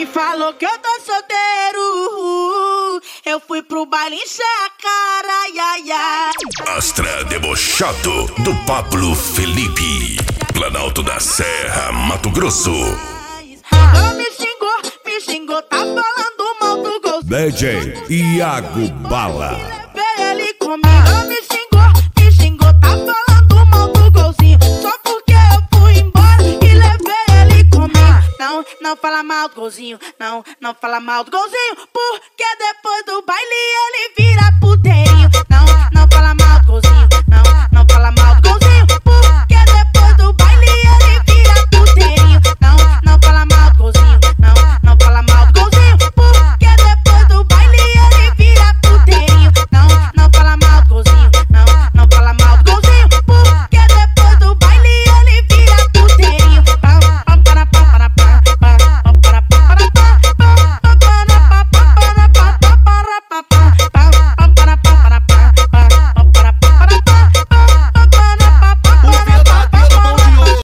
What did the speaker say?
falou que eu tô solteiro. Eu fui pro baile encher a cara, ai, ai. Astra debochado do Pablo Felipe, Planalto da Serra, Mato Grosso. Ela me xingou, tá falando mal do gol. DJ Iago Bala. Levei ele comigo. Ela me xingou, tá falando mal do golzinho. Só porque eu fui embora e levei ele comigo. Não fala mal do golzinho, não fala mal do golzinho, porque depois do baile ele vira puteirinho. Não